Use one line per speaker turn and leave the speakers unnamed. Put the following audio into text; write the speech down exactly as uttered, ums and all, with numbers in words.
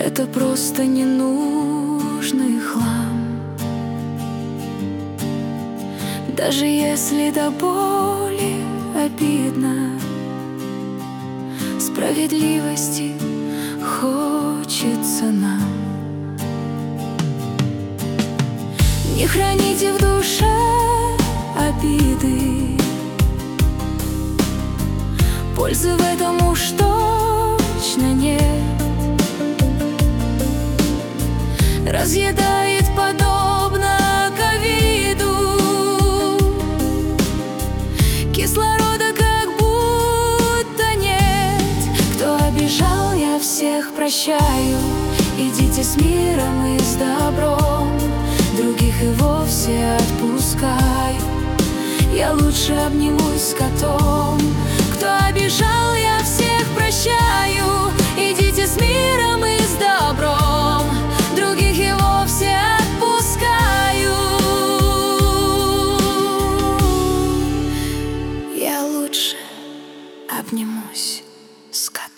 это просто ненужный хлам. Даже если до боли обидно, справедливости хочется нам. Не храните в душе обиды, пользы в этом уж точно нет. Разъедает подобно ковиду, кислорода как будто нет. Кто обижал, я всех прощаю. Идите с миром и с добром, других и вовсе отпускаю. Я лучше обнимусь с котом. Кто обижал, я всех прощаю. Идите с миром и с добром, других и вовсе отпускаю. Я лучше обнимусь с котом.